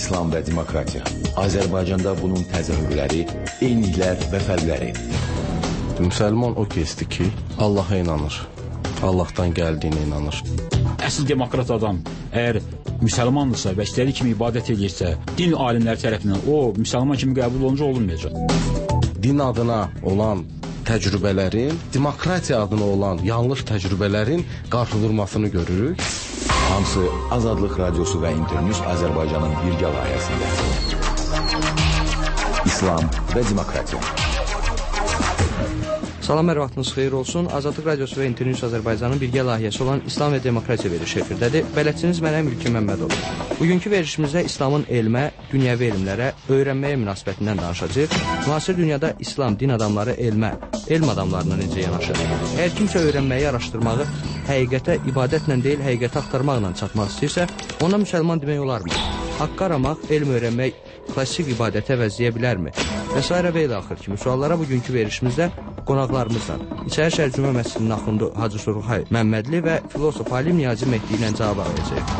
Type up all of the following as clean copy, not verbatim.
İslam və demokratiya. Azərbaycanda bunun təzahürləri, eyniliklər və fərqləri. Müsəlman o kəsdir ki, Allaha inanır. Allahdan gəldiyinə inanır. Əsl demokrat adam əgər müsəlmandırsa və istədiyi kimi ibadət edirsə, din alimləri tərəfindən o müsəlman kimi qəbul olunca olunmayacaq. Din adına olan təcrübələrin, demokratiya adına olan yanlış təcrübələrin qarşıdurmasını görürük. Hamısı Azadlıq Radiosu və İnternews Azərbaycanın birgə layihəsində. İslam və demokratiya. Salam, hər vaxtınız xeyir olsun. Azadlıq Radiosu və İnternews Azərbaycanın birgə layihəsi olan İslam və Demokratiya verişi efirdədir. Bələdçiniz mənəm İlkin Məmmədov. Bugünkü verişimizdə İslamın elmə, dünyəvi elmlərə, öyrənməyə münasibətindən danışacağıq. Müasir dünyada İslam din adamları elmə, elm adamlarına necə yanaşır? Əgər kimsə öyrənməyi, araşdırmağı həqiqətə ibadətlə deyil, həqiqəti axtarmaqla çatmaq istəyirsə, ona müsəlman demək olarmı? Haqqı aramaq, elm öyrənmək klassik ibadətə əvəzləyə bilərmi? Və s. və ilə axır kimi suallara bugünkü verişimizdə qonaqlarımızla İçəri Şəhər Cümə Məscidinin axundu Hacı Surxay Məmmədli və filosof Alim Niyazi Mehdi ilə cavab alacaq.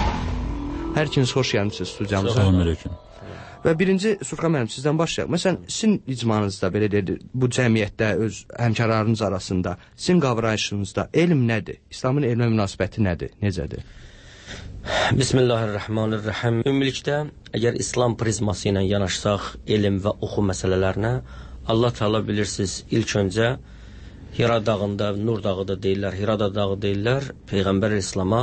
Hər ikiniz xoş gəlmişsiniz studiyamıza. Salam. Və birinci Surxay müəllim sizdən başlayaq. Məsələn, sizin icmanızda belə deyir, bu cəmiyyətdə öz həmkarlarınız arasında, sizin qavrayışınızda elm nədir? İslamın elmə münasibəti nədir? Necədir? Bismillahirrahmanirrahim. Ümumilikdə, əgər İslam prizması ilə yanaşsaq elm və oxu məsələlərinə, Allah Teala bilirsiniz, ilk öncə Hira dağında, Nur dağı da deyirlər, Hira dağı deyirlər, Peyğəmbər İslam'a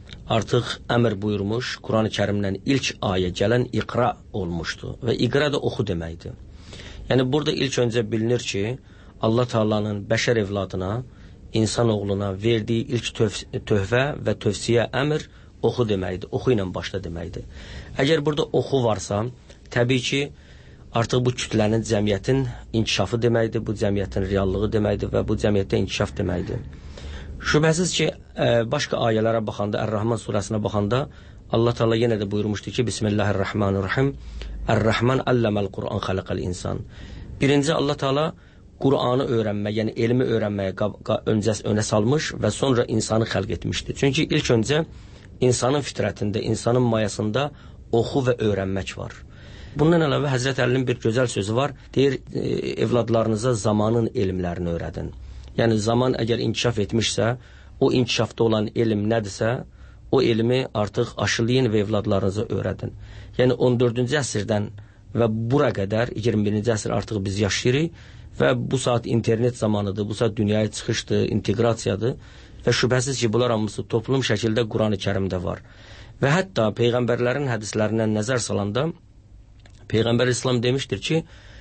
artıq əmr buyurmuş, Quran-ı Kərimlə ilk ayə gələn iqra olmuşdu və iqra da oxu deməkdir. Yəni burada ilk öncə bilinir ki, Allah Teala'nın bəşər evladına, insan oğluna verdiyi ilk tövhə və tövsiyə əmr oxu deməkdir, oxu ilə başla deməkdir. Əgər burada oxu varsa, təbii ki, artıq bu kütlənin, cəmiyyətin inkişafı deməkdir, bu cəmiyyətin reallığı deməkdir və bu cəmiyyətdə inkişaf deməkdir. Şübhəsiz ki, başqa ayələrə baxanda, Ər-Rahman surəsinə baxanda Allah Teala yenə də buyurmuşdu ki, Bismillahirrahmanirrahim, Ər-Rahman əlləməl Qur'an xələqəl insan. Birinci Allah Teala Qur'anı öyrənmək, yəni elmi öyrənməyə önə salmış və sonra insanı xəlq etmişdir. Çünki ilk öncə insanın fitrətində, insanın mayasında oxu və öyrənmək var. Bundan əlavə Həzrət Əlinin bir gözəl sözü var, deyir, evladlarınıza zamanın elmlərini öyrədin. Yəni zaman əgər inkişaf etmişsə, o inkişafda olan elm nədirsə, o elmi artıq aşılayın və evladlarınıza öyrədin. Yəni 14-cü əsrdən və bura qədər, 21-ci əsr artıq biz yaşayırıq və bu saat internet zamanıdır, bu saat dünyaya çıxışdır, inteqrasiyadır və şübhəsiz ki, bunlar hamısı toplum şəkildə Quran-ı Kərimdə var. Və hətta Peyğəmbərlərin hədislərindən nəzər salanda, Peyğəmbər İslam demişdir ki,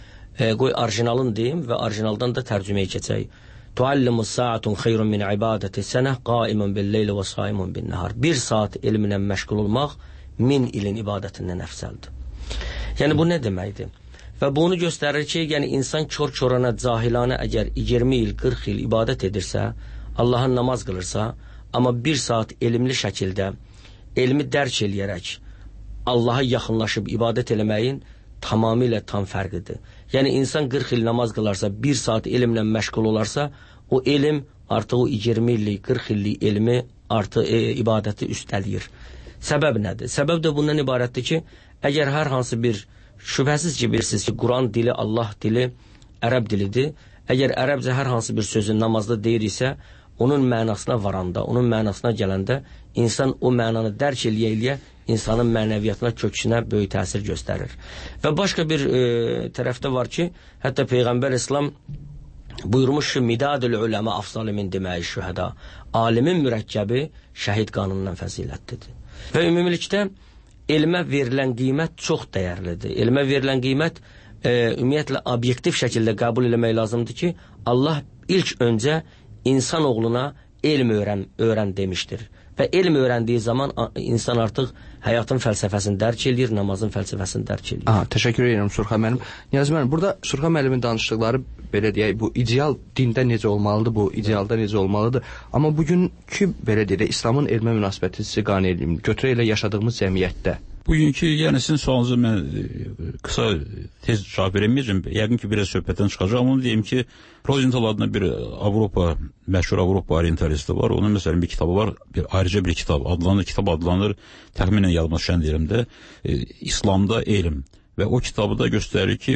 qoy orijinalını deyim və orijinaldan da tərcüməyə keçək. Tuallimus saatun xeyrun min ibadati sənə qaimun bil-leyli və saimun bin-nahar. Bir saat elminlə məşğul olmaq 1000 ilin ibadətindən əfsəldir. Yəni bu nə deməkdir? Və bunu göstərir ki, yəni insan kör-körana, cahilanə əgər 20 il, 40 il ibadət edirsə, Allahın namaz qılırsa, amma bir saat elmli şəkildə, elmi dərk eləyərək, Allaha yaxınlaşıb ibadət eləməyin tamamilə tam fərqidir. Yəni insan 40 il namaz qılarsa, bir saat elmlə məşğul olarsa, o elm artıq o 20 illik, 40 illik elmi artıq ibadəti üstələyir. Səbəb nədir? Səbəb də bundan ibarətdir ki, əgər hər hansı bir, şübhəsiz ki, bilirsiniz ki, Quran dili, Allah dili, ərəb dilidir. Əgər ərəbcə hər hansı bir sözü namazda deyir isə, onun mənasına varanda, onun mənasına gələndə, insan o mənanı dərk eləyə-eləyə insanın mənəviyyatına, kökünə böyük təsir göstərir. Və başqa bir tərəfdə var ki, hətta Peyğəmbər İslam buyurmuş ki, midadül uləmə afsalı min deməyi şühəda. Alimin mürəkkəbi şəhid qanunundan fəzilətlidir. Və ümumilikdə elmə verilən qiymət çox dəyərlidir. Elmə verilən qiymət ümumiyyətlə obyektiv şəkildə qəbul eləmək lazımdır ki, Allah ilk öncə insan oğluna elm öyrən demişdir. Və elm öyrəndiyi zaman insan artıq həyatın fəlsəfəsini dərk edir, namazın fəlsəfəsini dərk edir. Təşəkkür edirəm Surxay müəllim. Niyazi müəllim, burada Surxay müəllimin danışdıqları belə deyək, bu ideal dində necə olmalıdır, bu idealda necə olmalıdır. Amma bugünkü belə deyək, İslamın elmə münasibəti sizi qane edeyim. Götürə ilə yaşadığımız cəmiyyətdə Bugünkü, yəni sizin sualınızı mən qısa tez cavab vereməyəcəm. Yəqin ki, biraz söhbətdən çıxacaq. Onu deyim ki, Rosenthal adına bir məşhur Avropa orientalisti var. Onun məsələn bir kitabı var, ayrıca bir kitab adlanır, təxminən yadıma düşən deyirəm İslamda elm. Və o kitabı da göstərir ki,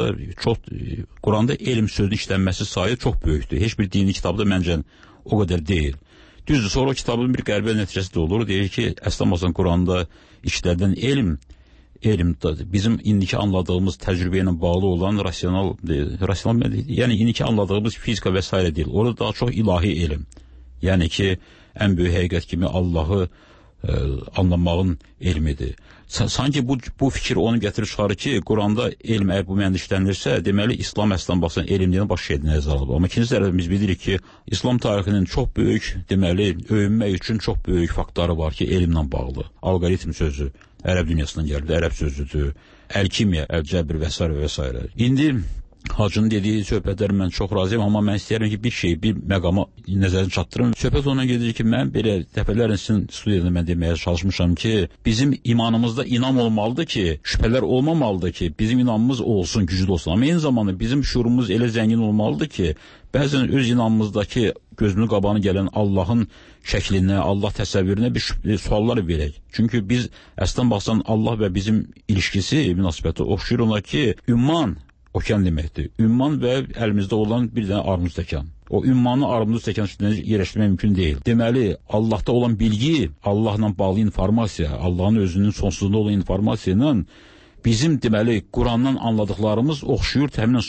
Quranda elm sözünün işlənməsi sayı çox böyükdür. Heç bir dini kitabda məncə o qədər deyil. Düzdür, sonra o kitabın bir qəribə nəticəsi də olur. Deyir ki, əslən Quranda işlədilən elm bizim indiki anladığımız təcrübə ilə bağlı olan rasional yəni indiki anladığımız fizika və s. deyil. Orada daha çox ilahi elm. Yəni ki, ən böyük həqiqət kimi Allahı anlamağın elmidir. Sanki bu fikir onu gətirib çıxarır ki, Quranda elm əgər bu mənada işlənirsə, deməli İslam əslən baxsan elm deyən baş şeyini nəzərə alıb. Amma ikinci tərəfdən biz bilirik ki, İslam tarixinin çox böyük, deməli övünmək üçün çox böyük faktları var ki, elmlə bağlı. Alqoritm sözü ərəb dünyasından gəlib, ərəb sözüdür. Əlkimiya, əlcəbr və s. İndi Hacının dediyi söhbətləri mən çox razıyam, amma mən istəyirəm ki, bir məqama nəzərini çatdırım. Söhbət ona gedir ki, mən belə dəfələrlə sizin studiyada mən deməyə çalışmışam ki, bizim imanımızda inam olmalıdır ki, şübhələr olmamalıdır ki, bizim inamımız olsun, güclü olsun. Amma eyni zamanda bizim şuurumuz elə zəngin olmalıdır ki, bəzən öz inamımızdakı gözünün qabağına gələn Allahın şəklinə, Allah təsəvvürünə bir suallar verək. Çünki biz əslən baxsan Allah və bizim ilişkisi, münasibəti oxşuyur ona ki, ümman okean deməkdir. Ümman və əlimizdə olan bir dənə armud stəkan. O ümmanı armud stəkan üstünə yerləşdirmək mümkün deyil. Deməli, Allahda olan bilgi, Allahla bağlı informasiya, Allahın özünün sonsuzluğunda olan informasiya ilə bizim deməli Qurandan anladıqlarımız oxşuyur təxminən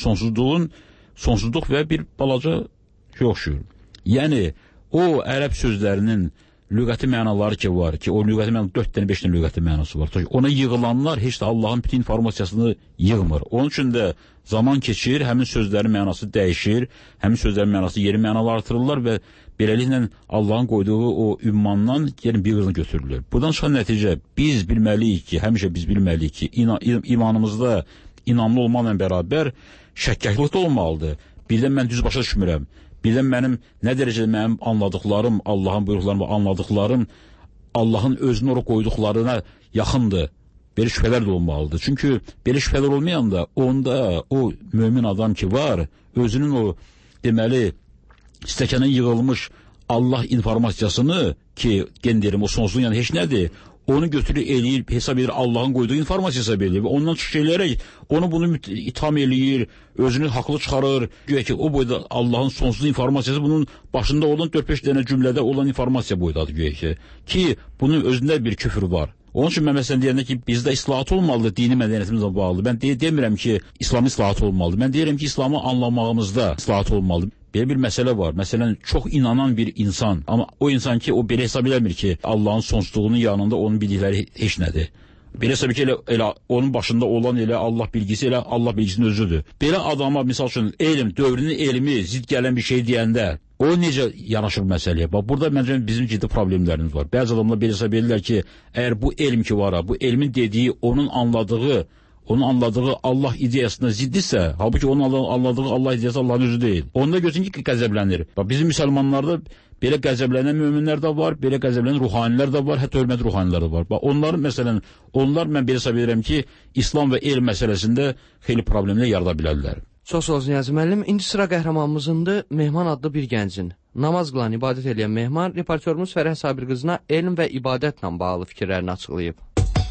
sonsuzluq və bir balaca oxşuyur. Yəni, o ərəb sözlərinin lüğəti mənaları ki var ki, o lüğəti mənaları 4 dənə 5 dənə lüğəti mənası var. Ona yığılanlar heç də Allahın bütün informasiyasını yığmır. Onun üçün də zaman keçir, həmin sözlərin mənası dəyişir, həmin sözlərin mənası yeni mənalar artırırlar və beləliklə Allahın qoyduğu o ümmandan yeni bir qırını götürülür. Buradan çıxan nəticə, biz bilməliyik ki, həmişə biz bilməliyik ki, imanımızda inamlı olmaqla bərabər şəkkəklıq da olmalıdır. Birdən mən düz başa düşmürəm. Birdən mənim nə dərəcədə mənim anladıqlarım, Allahın buyruqlarını anladıqlarım Allahın özünü oraya qoyduqlarına yaxındır. Belə şübhələr də olmalıdır. Çünki belə şübhələr olmayanda onda o mömin adam ki var, özünün o deməli stəkana yığılmış Allah informasiyasını ki, gen deyirəm, o sonsuzluğun yəni heç nədir, onu götürür, eləyir, hesab edir, Allahın qoyduğu informasiya hesab edir və ondan çıxış eləyərək bunu itham eləyir, özünü haqlı çıxarır. Güya ki, o boyda Allahın sonsuz informasiyası bunun başında olan 4-5 dənə cümlədə olan informasiya boydadır güya ki, bunun özündə bir küfür var. Onun üçün mən məsələn deyəndə ki, bizdə islahat olmalıdır, dini mədəniyyətimizlə bağlı. Mən demirəm ki, İslamı islahat olmalıdır. Mən deyirəm ki, İslamı anlamağımızda islahat olmalıdır. Belə bir məsələ var. Məsələn, çox inanan bir insan, amma o insan ki, o belə hesab eləmir ki, Allahın sonsuzluğunun yanında onun bildikləri heç nədir. Belə hesab ki, elə onun başında olan elə Allah bilgisi, elə Allah bilgisinin özüdür. Belə adama, misal üçün, dövrünün elmi, zid gələn bir şey deyəndə, o necə yanaşır məsələyə? Bax, burada məncə bizim ciddi problemlərimiz var. Bəzi adamlar belə hesab edirlər ki, əgər bu elm ki var, bu elmin dediyi, onun anladığı Allah ideyasına ziddirsə, halbuki onun anladığı Allah ideyası Allahın özü deyil. Onda gözün ki, qəzəblənir. Bax, bizim müsəlmanlarda belə qəzəblənən möminlər də var, belə qəzəblənən ruhanilər də var, hətta hörmət ruhanilər də var. Bax, onlar mən belə hesab edirəm ki, İslam və elm məsələsində xeyli problemlər yarada bilərlər. Çox sağ olsun Niyazi müəllim. İndi sıra qəhrəmanımızındır, Mehman adlı bir gəncin. Namaz qılan, ibadət edən Mehman, reportörümüz Fərəh Sabir qızına elm və ibadətlə bağlı fikirlərini açıqlayıb.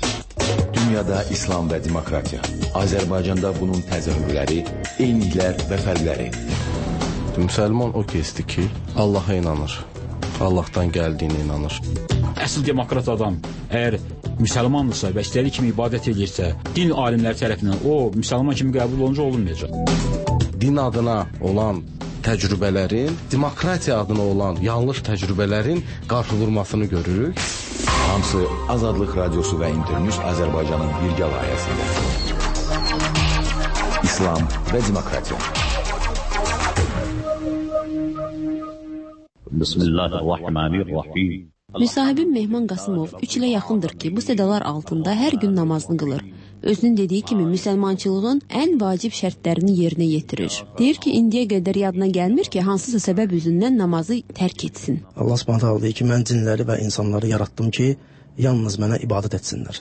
Dünyada İslam və demokratiya. Azərbaycanda bunun təzahürləri, eyniliklər və fərqləri. Müsəlman o kəsdir ki, Allaha inanır. Allahdan gəldiyinə inanır. Əsl demokrat adam əgər müsəlmandırsa və istədiyi kimi ibadət edirsə, din alimləri tərəfindən o müsəlman kimi qəbul olunca olunmayacaq. Din adına olan təcrübələrin, demokratiya adına olan yanlış təcrübələrin qarşıdurmasını görürük. Hamısı Azadlıq Radiosu və İnternews Azərbaycanın birgə layihəsində. İslam və demokratiya. Bismillahirrahmanirrahim. Müsahibim Mehman Qasımov 3 ilə yaxındır ki, bu sədalar altında hər gün namazını qılır. Özünün dediyi kimi müsəlmançılığın ən vacib şərtlərini yerinə yetirir. Deyir ki, indiyə qədər yadına gəlmir ki, hansısa səbəb üzündən namazı tərk etsin. Allah Subhanahu taala deyir ki, mən cinləri və insanları yaratdım ki, yalnız mənə ibadət etsinlər.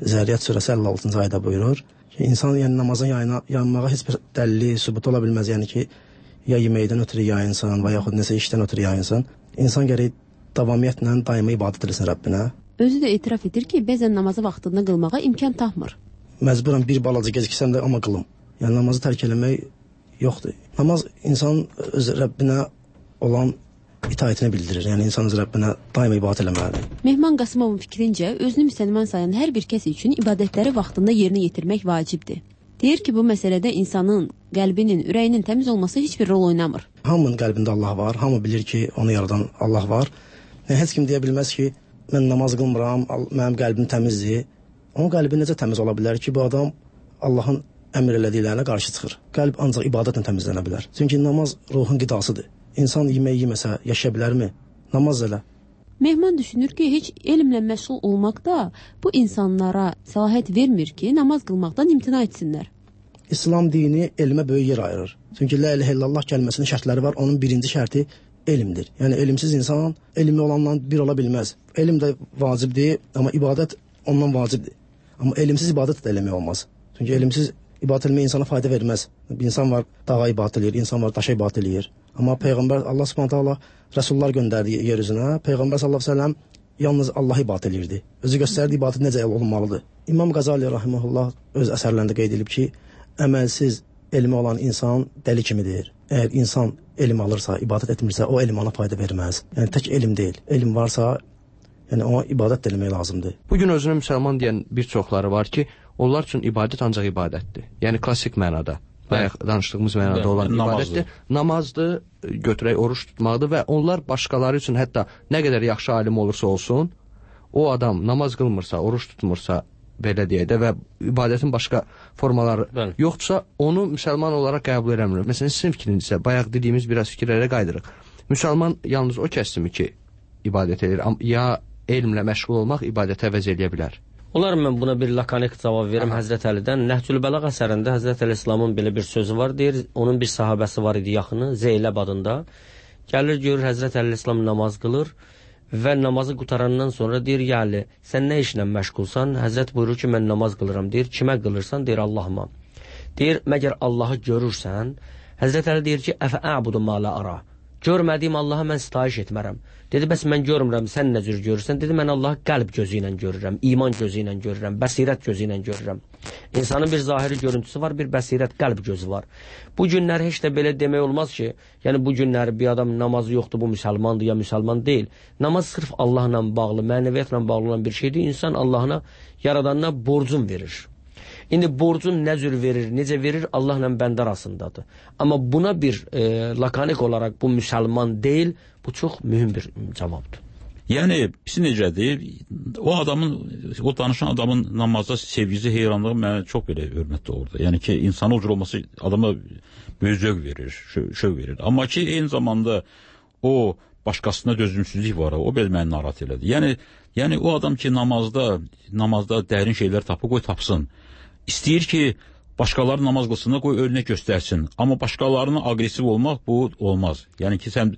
Zərriyyat surəsi 56-cı ayədə buyurur ki, insan yəni namazın yanmağa heç bir dəlili, sübut ola bilməz. Yəni ki, ya yeməkdən ötürü yayınsın və yaxud nəsə işdən ötürü yayınsın. İnsan gərək davamiyyətlə daima ibadət etsin Rəbbinə. Özü də etiraf edir ki, bəzən namazı vaxtında qılmağa imkan tapmır. Məcburan bir balaca geciksən də amma qılım. Yəni namazı tərk eləmək yoxdur. Namaz insan öz Rəbbinə olan itaətini bildirir. Yəni insan öz Rəbbinə daima ibadət eləməlidir. Mehman Qasımovun fikrincə, özünü müsəlman sayan hər bir kəs üçün ibadətləri vaxtında yerinə yetirmək vacibdir. Deyir ki, bu məsələdə insanın qəlbinin, ürəyinin təmiz olması heç bir rol oynamır. Hamının qəlbində Allah var, hamı bilir ki, onu yaradan Allah var. Heç kim deyə bilməz ki, mən namaz qılmıram, mənim qəlbim təmizdir. Onun qəlbi necə təmiz ola bilər ki, bu adam Allahın əmr elədiklərinə qarşı çıxır. Qəlb ancaq ibadətlə təmizlənə bilər. Çünki namaz ruhun qidasıdır. İnsan yemək yeməsə yaşaya bilərmi? Namaz elə. Mehman düşünür ki, heç elmlə məşğul olmaq da bu insanlara səlahiyyət vermir ki, namaz qılmaqdan imtina etsinlər. İslam dini elmə böyük yer ayırır. Çünki la ilahe illallah kəlməsinin şərtləri var. Onun birinci şərti elmdir. Yəni elmsiz insan elmli olanla bir ola bilməz. Elm də vacibdir, amma ibadət ondan vacibdir. Amma elmsiz ibadət də eləmək olmaz. Çünki elmsiz ibadət etmək insana fayda verməz. Bir insan var dağa ibadət eləyir, insan var daşa ibadət eləyir. Amma Peyğəmbər Allah Subhanahu taala rəsullar göndərdi yer üzünə. Peyğəmbər sallallahu əleyhi və səlləm yalnız Allah'a ibadət eləyirdi. Özü göstərdi ibadət necə olmalıdır. İmam Qazali rahimehullah öz əsərlərində qeyd edib ki, əməlsiz elmi olan insan dəli kimidir. Əgər insan elm alırsa, ibadət etmirsə, o elm ona fayda verməz. Yəni tək elm deyil. Elm varsa, yəni ona ibadət etmək lazımdır. Bu gün özünü müsəlman deyən bir çoxları var ki, onlar üçün ibadət ancaq ibadətdir. Yəni klassik mənada, bayaq danışdığımız mənada olan ibadətdir. Namazdır, götürək oruç tutmaqdır və onlar başqaları üçün hətta nə qədər yaxşı alim olursa olsun, o adam namaz qılmırsa, oruç tutmursa, belə deyək də və ibadətin başqa formaları yoxdursa, onu müsəlman olaraq qəbul eləmir. Məsələn, sizin fikrinizsə, bayaq dediyimiz biraz fikirlərə qaydırıq. Müsəlman yalnız o kəsdimi ki, ibadət edir, ya elmlə məşğul olmaq ibadətə əvəz eləyə bilər? Olar mən buna bir lakanik cavab verim Həzrət Əlidən. Nəhcül Bələğ əsərində Həzrət Əli İslamın belə bir sözü var, deyir, onun bir sahabəsi var idi yaxını, Zeyləb adında. Gəlir, görür Həzrət Əli İslam namaz qılır və namazı qutarandan sonra deyir, yəni, sən nə işlə məşğulsan? Həzrət buyurur ki, mən namaz qılıram, deyir, kimə qılırsan? Deyir, Allahıma. Deyir, məgər Allahı görürsən? Həzrət Əli deyir ki, əfə əbudu malə ara. Görmədiyim Allaha mən sitayiş etmərəm. Dedi, bəs mən görmürəm, sən nə cür görürsən? Dedi, mən Allahı qəlb gözü ilə görürəm, iman gözü ilə görürəm, bəsirət gözü ilə görürəm. İnsanın bir zahiri görüntüsü var, bir bəsirət qəlb gözü var. Bu günlər heç də belə demək olmaz ki, yəni bu günlər bir adam namazı yoxdur, bu müsəlmandır ya müsəlman deyil. Namaz sırf Allahla bağlı, mənəviyyatla bağlı olan bir şeydir. İnsan Allahına, yaradanına borcun verir. İndi borcun nə cür verir, necə verir, Allahla bəndə arasındadır. Amma buna bir lakanik olaraq bu müsəlman deyil, bu çox mühüm bir cavabdır. Yəni, pis necədir? O adamın, o danışan adamın namazda sevgisi, heyranlığı mənə çox belə hörmətli olurdu. Yəni ki, insana ucur olması adama böyük zövq verir, şövq verir. Amma ki, eyni zamanda o başqasına dözümsüzlük var, o belə məni narahat elədi. Yəni o adam ki, namazda dərin şeylər tapır, qoy tapsın. İstəyir ki, başqaları namaz qılsınlar, qoy örnək göstərsin. Amma başqalarına aqressiv olmaq bu olmaz. Yəni ki, sən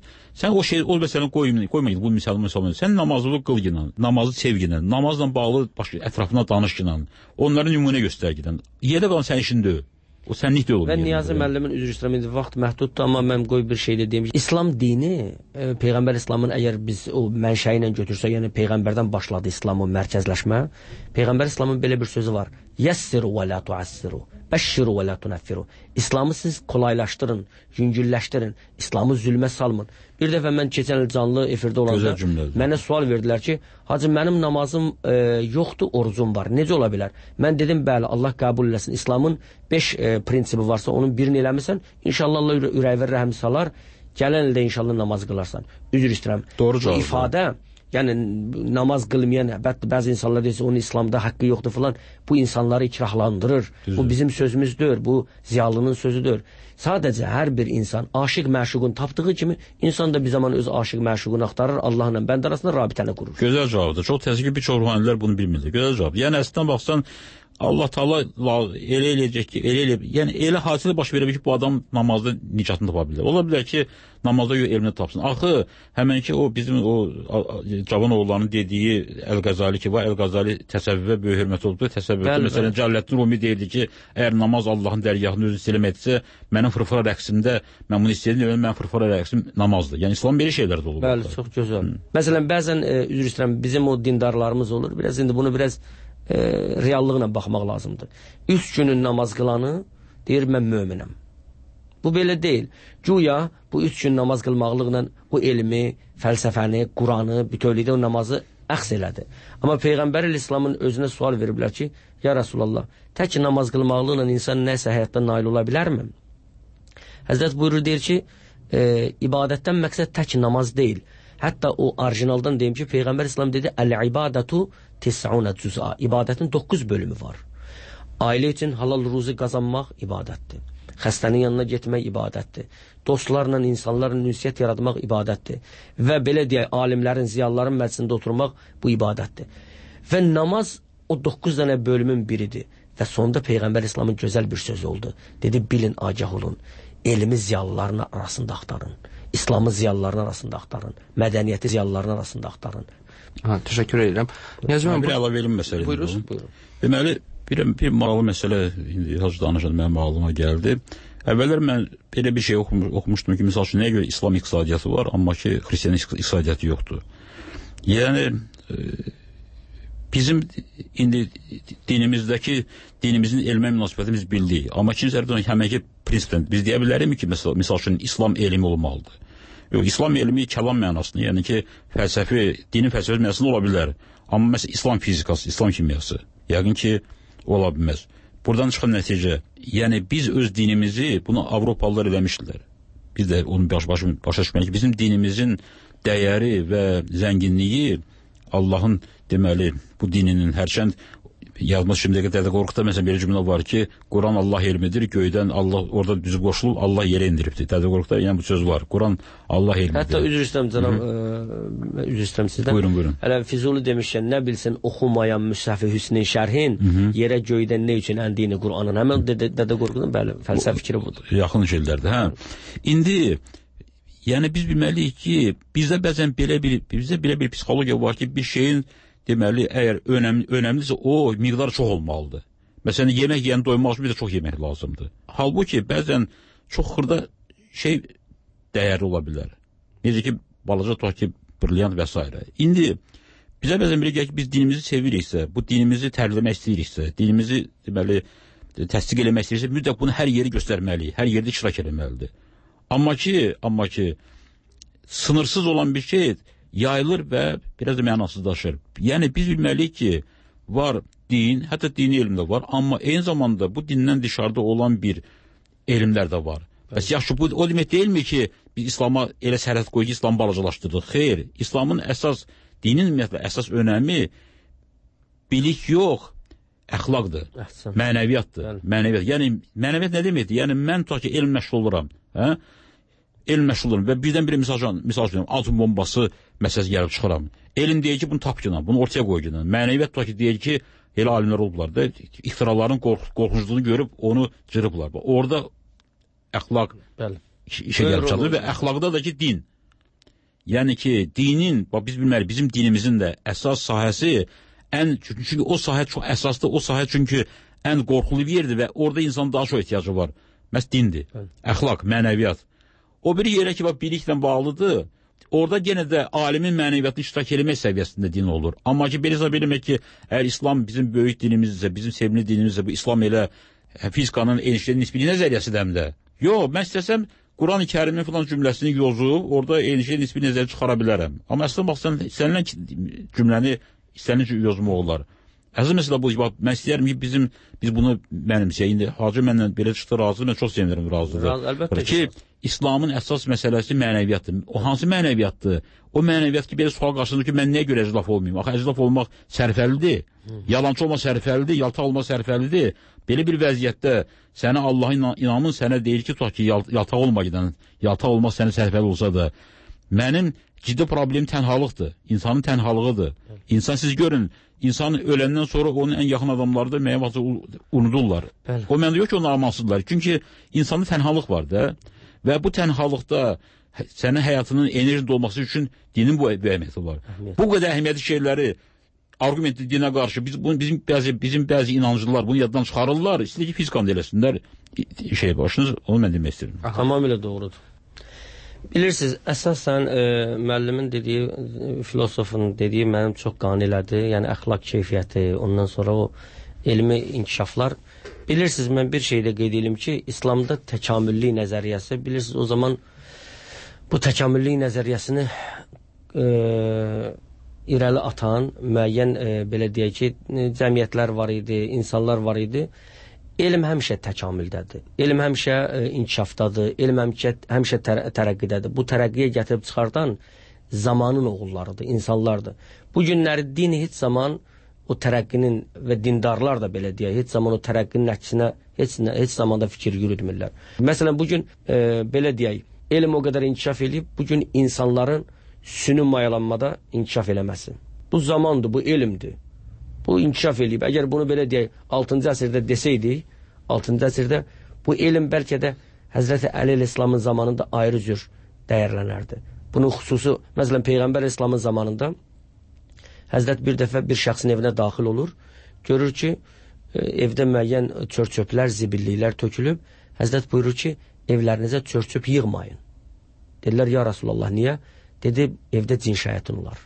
o məsələni qoymayın, bu müsəlman. Sən namazı qıl ilə, namazı sevginlə, namazla bağlı ətrafına danış ilə, onların nümunə göstər ilə. Yerdə qalan sən işində o sənlik də olur. Və Niyazi müəllimin üzr istəyirəm, vaxt məhduddur, amma mən qoy bir şey də deyim. İslam dini, Peyğəmbər İslamın əgər biz o mənşəyi ilə götürsək, yəni Peyğəmbərdən başladı İslamın mərkəzləşmə. Peyğəmbər İslamın belə bir sözü var. Yəssiru və la tuassiru, bəşşiru və la tunəffiru. İslamı siz kolaylaşdırın, yüngülləşdirin, İslamı zülmə salmın. Bir dəfə mən keçən il canlı efirdə olanda mənə sual verdilər ki, hacı mənim namazım yoxdur, orucum var. Necə ola bilər? Mən dedim, bəli, Allah qəbul eləsin. İslamın 5 prinsipi varsa, onun birini eləmirsən, inşallah Allah ürək və rəhəm salar, gələn ildə inşallah namaz qılarsan. Üzr istəyirəm. Doğru cavab. Bu ifadə, yəni namaz qılmayan, bəzi insanlar deyirsə, onun İslamda haqqı yoxdur falan, bu insanları ikrahlandırır. Düzdür. Bu bizim sözümüzdür, bu ziyalının sözüdür. Sadəcə hər bir insan aşiq məşuqun tapdığı kimi, insan da bir zaman öz aşiq məşuqunu axtarır, Allahla bəndə arasında rabitəni qurur. Gözəl cavabdır. Çox təəssüf ki, bir çox ruhanilər bunu bilmirlər. Gözəl cavab. Yəni əslində baxsan, Allah Taala elə eləyəcək ki, yəni elə hadisə baş verə bilər ki, bu adam namazda nicatını tapa bilər. Ola bilər ki, namazda elmini tapsın. Axı həmin ki o bizim o cavan oğulların dediyi Əl-Qəzali ki, var Əl-Qəzali təsəvvüfə böyük hörmət oldu. Təsəvvüfdə məsələn Cəlləddin Rumi deyirdi ki, əgər namaz Allahın dərgahını özü istəyəm etsə, mənim fırfıra rəqsimdə mən bunu istəyirəm, mən fırfıra rəqsim namazdır. Yəni İslam belə şeylər də olur. Bəli, çox gözəl. Məsələn, bəzən üzr istəyirəm, bizim o dindarlarımız olur. Biraz indi bunu reallığına baxmaq lazımdır. 3 günün namaz qılanı deyir mən möminəm. Bu belə deyil. Güya bu 3 gün namaz qılmaqlıqla o elmi, fəlsəfəni, Quranı, bütövlükdə o namazı əks elədi. Amma Peyğəmbər İslamın özünə sual veriblər ki, ya Rasulallah, tək namaz qılmaqlıqla insan nəsə həyatda nail ola bilərmi? Həzrət buyurur, deyir ki, ibadətdən məqsəd tək namaz deyil. Hətta o orijinaldan deyim ki, Peyğəmbər İslam dedi, əl-ibadətu tis'una cüz'a. İbadətin 9 bölümü var. Ailə üçün halal ruzi qazanmaq ibadətdir. Xəstənin yanına getmək ibadətdir. Dostlarla, insanlarla ünsiyyət yaratmaq ibadətdir. Və belə deyək, alimlərin, ziyalıların məclisində oturmaq bu ibadətdir. Və namaz o 9 dənə bölümün biridir. Və sonda Peyğəmbər İslamın gözəl bir sözü oldu. Dedi, bilin, agah olun. Elmi ziyalıların arasında axtarın. İslamı ziyalıların arasında axtarın. Mədəniyyəti ziyalıların arasında axtarın. Təşəkkür edirəm. Bir əlavə verim məsələ. Buyurun. Deməli, bir maraqlı məsələ indi hacı danışan mənim ağlıma gəldi. Əvvəllər mən belə bir şey oxumuşdum ki, misal üçün nəyə görə İslam iqtisadiyyatı var, amma ki, xristiyan iqtisadiyyatı yoxdur. Yəni, bizim indi dinimizin elmə münasibətimiz bildik. Amma ikinci tərəfdən həmənki prinsipdən biz deyə bilərikmi ki, misal üçün İslam elmi olmalıdır. Yox, İslam elmi kəlam mənasında, yəni ki, dinin fəlsəfi mənasında ola bilər. Amma məsələn, İslam fizikası, İslam kimyası, yəqin ki, ola bilməz. Buradan çıxan nəticə, yəni biz öz dinimizi, bunu Avropalılar eləmişdilər. Biz də onu başa düşməliyik ki, bizim dinimizin dəyəri və zənginliyi Allahın, deməli, bu dininin hərçənd yazma şimdiyə qədər Dədə Qorqudda məsələn belə cümlə var ki, Quran Allah elmidir, göydən Allah orada düzü qoşulub, Allah yerə indiribdir. Dədə Qorqudda yəni bu söz var. Quran Allah elmidir. Hətta üzr istəyirəm cənab, üzr istəyirəm sizdən. Buyurun. Hələ Füzuli demişkən, nə bilsin oxumayan Müsəfi Hüsnin şərhin, yerə göydən nə üçün əndiyini Quranın. Həmin Dədə Qorqudun bəli, fəlsəfi fikri budur. Yaxın şeylərdir, hə. İndi yəni biz bilməliyik ki, bizdə bəzən belə bir psixologiya var ki, bir şeyin deməli, əgər önəmlisə, o miqdar çox olmalıdır. Məsələn, yemək yeyən doymaq üçün bir də çox yemək lazımdır. Halbuki, bəzən çox xırda şey dəyərli ola bilər. Necə ki, balaca tutaq ki, brilyant və s. İndi, bizə bəzən belə gəlir ki, biz dinimizi seviriksə, bu dinimizi tərləmək istəyiriksə, dinimizi, deməli, təsdiq eləmək istəyiriksə, mütləq bunu hər yeri göstərməliyik, hər yerdə iştirak eləməlidir. Amma ki, sınırsız olan bir şey yayılır və biraz da mənasızlaşır. Yəni, biz bilməliyik ki, var din, hətta dini elmdə var, amma eyni zamanda bu dindən dışarıda olan bir elmlər də var. Bəs yaxşı, bu o demək deyilmi ki, biz İslama elə sərhəd qoyuq ki, İslamı balacalaşdırdıq? Xeyr, İslamın dinin ümumiyyətlə əsas önəmi bilik yox, əxlaqdır, mənəviyyatdır. Yəni, mənəviyyat nə deməkdir? Yəni, mən tutaq ki, elm məşğul oluram, elm məşğul olurum və birdən bir misal üçün, atom bombası məsələsi gəlib çıxıram. Elm deyir ki, bunu tap ki, bunu ortaya qoy ki. Mənəviyyat tutaq ki, deyir ki, elə alimlər olublar da, ixtiraların qorxunculuğunu görüb onu cırıblar. Orada əxlaq işə gəlib çatır və əxlaqda da ki, din. Yəni ki, dinin, biz bilməliyik, bizim dinimizin də əsas sahəsi, çünki o sahə çox əsasdır, o sahə çünki ən qorxulu bir yerdir və orada insan daha çox ehtiyacı var. Məhz dindir, əxlaq, mənəviyyat. O bir yerə ki, biliklə bağlıdır, orada yenə də alimin mənəviyyatını iştirak eləmək səviyyəsində din olur. Amma ki, belə hesab eləmək ki, əgər İslam bizim böyük dinimizdirsə, bizim sevimli dinimizdirsə, bu İslam elə fizikanın enişli nisbili nəzəriyyəsidir həm də. Yox, mən istəsəm, Quran-ı Kərimin filan cümləsini yozub, orada enişli nisbili nəzəri çıxara bilərəm. Amma əslində bax, istənilən cümləni istənilən yozmaq olar. Əsas məsələ bu, mən istəyərəm ki, biz bunu mənimsəyək. İndi Hacı mənlə belə çıxdı, razıdır, mən çox sevinirəm, razıdır. Ki, İslamın əsas məsələsi mənəviyyatdır. O hansı mənəviyyatdır? O mənəviyyat ki, belə sual qarşısında ki, mən nəyə görə əclaf olmayayım? Axı, əclaf olmaq sərfəlidir, yalancı olmaq sərfəlidir, yaltaq olmaq sərfəlidir. Belə bir vəziyyətdə sənə Allahın inamın sənə deyir ki, tutaq ki, yaltaq olmaq sənə sərfəli olsa da, Mənim ciddi problemim tənhalıqdır. İnsanın tənhalığıdır. İnsan siz görün, insan öləndən sonra onun ən yaxın adamları da müəyyən vaxtda unudurlar. O məndə yox ki, onu amansızlar. Çünki insanda tənhalıq var da və bu tənhalıqda sənin həyatının enerji dolması üçün dinin bu əhəmiyyəti var. Bu qədər əhəmiyyətli şeyləri argumentli dinə qarşı bizim bəzi inancılar bunu yaddan çıxarırlar. İstəyir ki, fizikamda eləsinlər başınız, onu mən demək istəyirəm. Tamamilə doğrudur. Bilirsiniz, əsasən müəllimin dediyi, filosofun dediyi mənim çox qane elədi. Yəni əxlaq keyfiyyəti, ondan sonra o elmi inkişaflar. Bilirsiniz, mən bir şey də qeyd edim ki, İslamda təkamüllü nəzəriyyəsi, bilirsiniz, o zaman bu təkamüllü nəzəriyyəsini irəli atan müəyyən, belə deyək ki, cəmiyyətlər var idi, insanlar var idi. Elm həmişə təkamüldədir. Elm həmişə inkişafdadır. Elm həmişə tərəqqidədir. Bu tərəqqiyə gətirib çıxardan zamanın oğullarıdır, insanlardır. Bu günləri din heç zaman o tərəqqinin və dindarlar da belə deyək, heç zaman o tərəqqinin əksinə heç zamanda fikir yürütmürlər. Məsələn, bugün belə deyək, elm o qədər inkişaf edib, bugün insanların süni mayalanmada inkişaf eləməsi. Bu zamandır, bu elmdir. Bu inkişaf edib. Əgər bunu belə deyək, 6-cı əsrdə desəydik, 6-cı əsrdə bu elm bəlkə də Həzrəti Əli İslamın zamanında ayrı cür dəyərlənərdi. Bunun xüsusi, məsələn, Peyğəmbər İslamın zamanında Həzrət bir dəfə bir şəxsin evinə daxil olur, görür ki, evdə müəyyən çör-çöplər, zibilliklər tökülüb. Həzrət buyurur ki, evlərinizə çör-çöp yığmayın. Dedilər, ya Rasulallah, niyə? Dedi, evdə cin şayətin olar.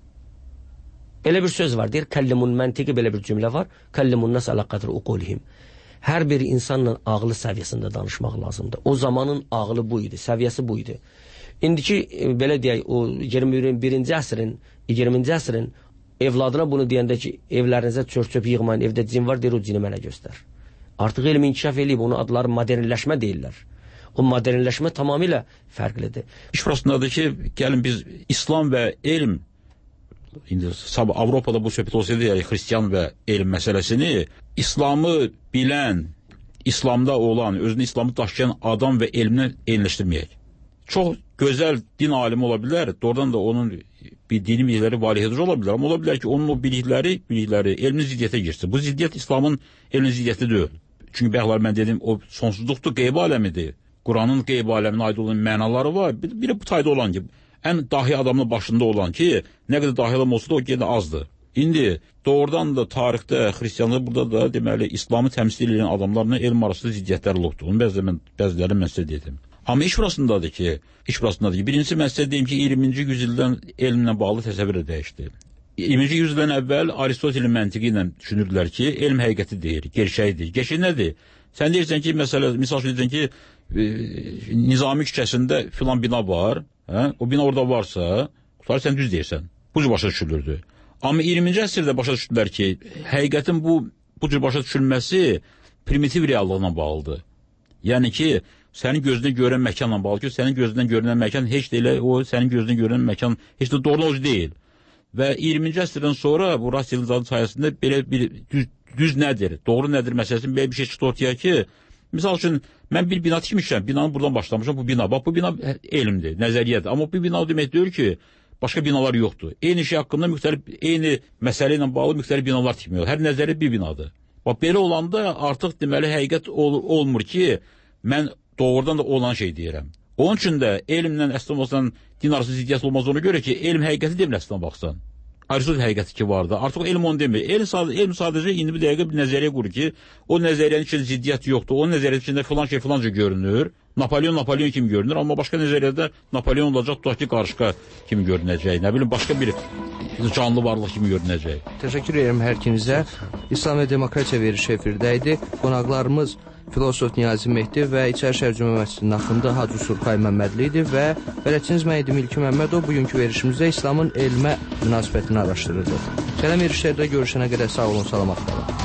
Belə bir söz var, deyir, kəllimun məntiqi belə bir cümlə var, kəllimun nəs ələ qədri uqulihim. Hər bir insanla ağlı səviyyəsində danışmaq lazımdır. O zamanın ağlı bu idi, səviyyəsi bu idi. İndiki, belə deyək, o 21-ci əsrin, 20-ci əsrin evladına bunu deyəndə ki, evlərinizə çör-çöp yığmayın, evdə cin var, deyir, o cini mənə göstər. Artıq elm inkişaf edib, onu adları modernləşmə deyirlər. O modernləşmə tamamilə fərqlidir. İş burasındadır ki, gəlin biz İslam və elm, indi Avropada bu söhbət olsaydı, yəni xristiyan və elm məsələsini, İslamı bilən, İslamda olan, özünü İslamı daşıyan adam və elmlə eyniləşdirməyək. Çox gözəl din alimi ola bilər, doğrudan da onun dini bilikləri valihedici ola bilər, amma ola bilər ki, onun o bilikləri elmin ziddiyyətə girsin. Bu ziddiyyət İslamın elmin ziddiyyəti deyil. Çünki bəyəxlər mən dedim, o sonsuzluqdur, qeyb aləmidir. Quranın qeyb aləminə aid olan mənaları var. Biri bu tayda olan ki, ən dahi adamın başında olan ki, nə qədər dahi adam olsa da o yenə azdır. İndi doğrudan da tarixdə, xristiyanlığı burada da deməli, İslamı təmsil edən adamlarla elm arasında ziddiyyətlər olubdur. Onu bəziləri mən sizə dedim. Amma iş burasındadır ki, birincisi mən sizə deyim ki, 20-ci yüzildən elmlə bağlı təsəvvür dəyişdi. 20-ci yüzildən əvvəl Aristotelin məntiqi ilə düşünürdülər ki, elm həqiqəti deyir, gerçəkdir. Gerçək nədir? Sən deyirsən ki, misal üçün deyirsən ki, Nizami küçəsində filan bina var, o bina orada varsa, sən düz deyirsən. Bu cür başa düşülürdü. Amma 20-ci əsrdə başa düşdülər ki, həqiqətin bu cür başa düşülməsi primitiv reallığına bağlıdır. Yəni ki, sənin gözünə görən məkanla bağlı ki, sənin gözündən görünən məkan heç də elə, o sənin gözündən görünən məkan heç də doğru o deyil. Və 20-ci əsrdən sonra bu Russellin zadı sayəsində belə bir düz nədir, doğru nədir məsələsində belə bir şey çıxdı ortaya ki, misal üçün, mən bir bina tikmişəm, binanın buradan başlamışam, bu bina, bax, bu bina elmdir, nəzəriyyədir. Amma bu bina o demək deyir ki, başqa binalar yoxdur. Eyni şey haqqında eyni məsələ ilə bağlı müxtəlif binalar tikmiyor. Hər nəzəri bir binadır. Bax, belə olanda artıq deməli həqiqət olmur ki, mən doğrudan da olan şey deyirəm. Onun üçün də elmlə əslən din arası ziddiyyət olmaz ona görə ki, elm həqiqəti demir əslən baxsan. Aristotel həqiqəti ki var da. Artıq elm onu demir. Elm sadəcə indi bir dəqiqə bir nəzəriyyə qurur ki, o nəzəriyyənin içində ziddiyyət yoxdur. O nəzəriyyənin içində filan şey filanca görünür. Napolyon kimi görünür, amma başqa nəzəriyyədə Napolyon olacaq, tutaq ki, qarışqa kimi görünəcək. Nə bilim, başqa bir canlı varlıq kimi görünəcək. Təşəkkür edirəm hər ikinizə. İslam və Demokratiya verilişi efirdə idi. Qonaqlarımız filosof Niyazi Mehdi və İçəri Şəhər Cümə Məscidinin haqqında Hacı Surxay Məmmədli idi və bələdçiniz mən idim İlki Məmmədov. Bugünkü verilişimizdə İslamın elmə münasibətini araşdırırdıq. Gələn verilişlərdə görüşənə qədər sağ olun, salamat qalın.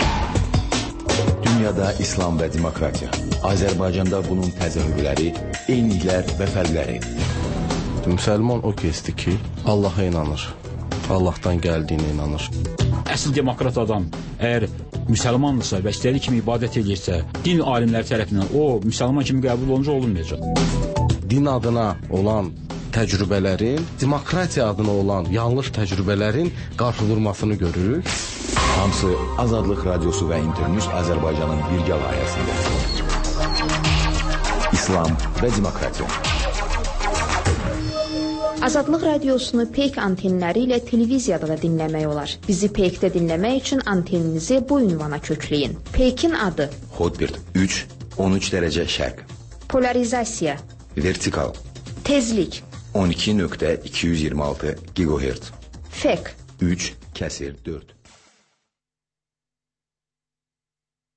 Dünyada İslam və demokratiya. Azərbaycanda bunun təzahürləri, eyniliklər və fərqləri. Müsəlman o kəsdir ki, Allaha inanır. Allahdan gəldiyinə inanır. Əsl demokrat adam əgər müsəlmandırsa və istədiyi kimi ibadət edirsə, din alimləri tərəfindən o müsəlman kimi qəbul olunca olunmayacaq. Din adına olan təcrübələrin, demokratiya adına olan yanlış təcrübələrin qarşıdurmasını görürük. Hamısı Azadlıq Radiosu və İnternews Azərbaycanın birgə layihəsində. İslam və demokratiya. Azadlıq Radiosunu Peyk antenləri ilə televiziyada da dinləmək olar. Bizi Peykdə dinləmək üçün anteninizi bu ünvana kökləyin. Peykin adı: Hotbird 3, 13 dərəcə şərq. Polarizasiya. Vertikal. Tezlik. 12.226 GHz. Fek. 3 kəsir 4.